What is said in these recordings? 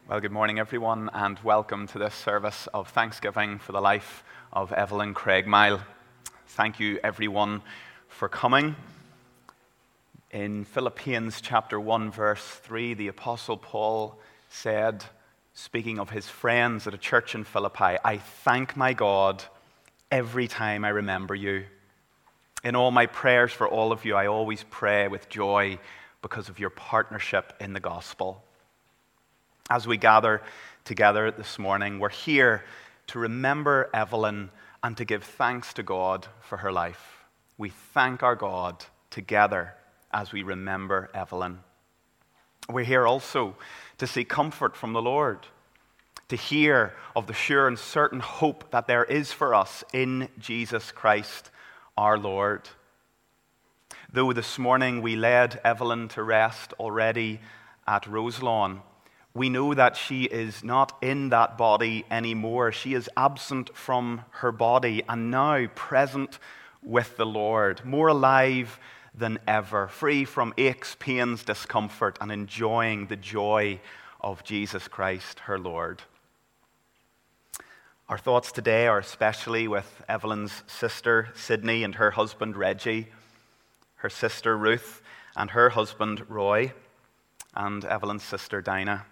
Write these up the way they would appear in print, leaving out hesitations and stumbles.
Well, good morning, everyone, and welcome to this service of Thanksgiving for the life of Evelyn Craigmile. Thank you, everyone, for coming. In Philippians chapter 1, verse 3, the Apostle Paul said, speaking of his friends at a church in Philippi, "I thank my God every time I remember you. In all my prayers for all of you, I always pray with joy because of your partnership in the gospel." As we gather together this morning, we're here to remember Evelyn and to give thanks to God for her life. We thank our God together as we remember Evelyn. We're here also to seek comfort from the Lord, to hear of the sure and certain hope that there is for us in Jesus Christ our Lord. Though this morning we led Evelyn to rest already at Roselawn, we know that she is not in that body anymore. She is absent from her body and now present with the Lord, more alive than ever, free from aches, pains, discomfort, and enjoying the joy of Jesus Christ, her Lord. Our thoughts today are especially with Evelyn's sister, Sydney, and her husband, Reggie, her sister, Ruth, and her husband, Roy, and Evelyn's sister, Dinah.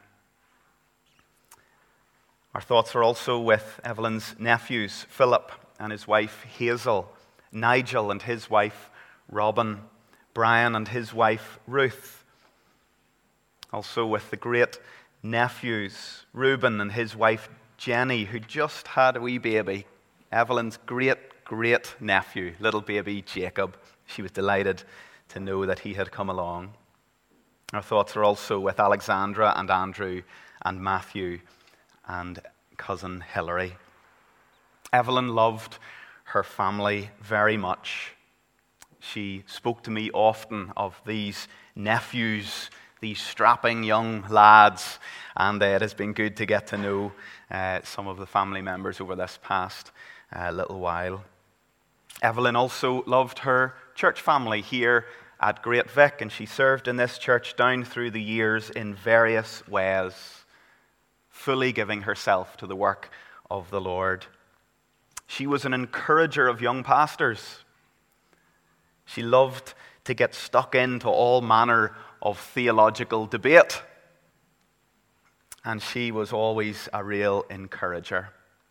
Our thoughts are also with Evelyn's nephews, Philip and his wife, Hazel, Nigel and his wife, Robin, Brian and his wife, Ruth. Also with the great nephews, Reuben and his wife, Jenny, who just had a wee baby, Evelyn's great nephew, little baby Jacob. She was delighted to know that he had come along. Our thoughts are also with Alexandra and Andrew and Matthew and cousin Hilary. Evelyn loved her family very much. She spoke to me often of these nephews, these strapping young lads, and it has been good to get to know some of the family members over this past little while. Evelyn also loved her church family here at Great Vic, and she served in this church down through the years in various ways, fully giving herself to the work of the Lord. She was an encourager of young pastors. She loved to get stuck into all manner of theological debate, and she was always a real encourager.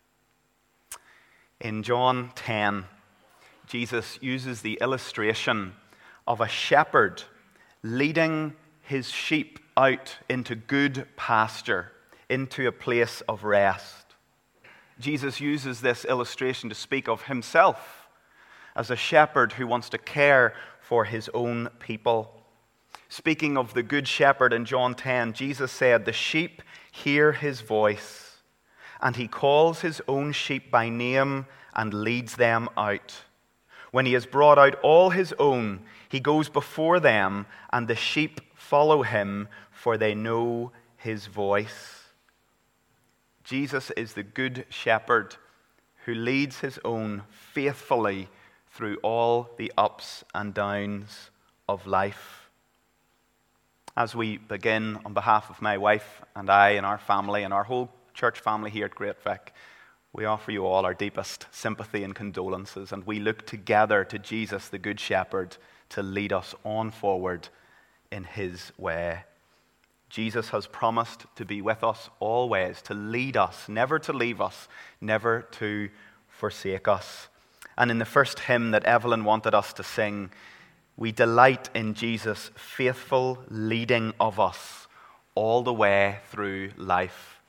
In John 10, Jesus uses the illustration of a shepherd leading his sheep out into good pasture, into a place of rest. Jesus uses this illustration to speak of himself as a shepherd who wants to care for his own people. Speaking of the good shepherd in John 10, Jesus said, "The sheep hear his voice, and he calls his own sheep by name and leads them out. When he has brought out all his own, he goes before them, and the sheep follow him, for they know his voice." Jesus is the good shepherd who leads his own faithfully through all the ups and downs of life. As we begin, on behalf of my wife and I and our family and our whole church family here at Great Vic, we offer you all our deepest sympathy and condolences, and we look together to Jesus, the good shepherd, to lead us on forward in his way. Jesus has promised to be with us always, to lead us, never to leave us, never to forsake us. And in the first hymn that Evelyn wanted us to sing, we delight in Jesus' faithful leading of us all the way through life.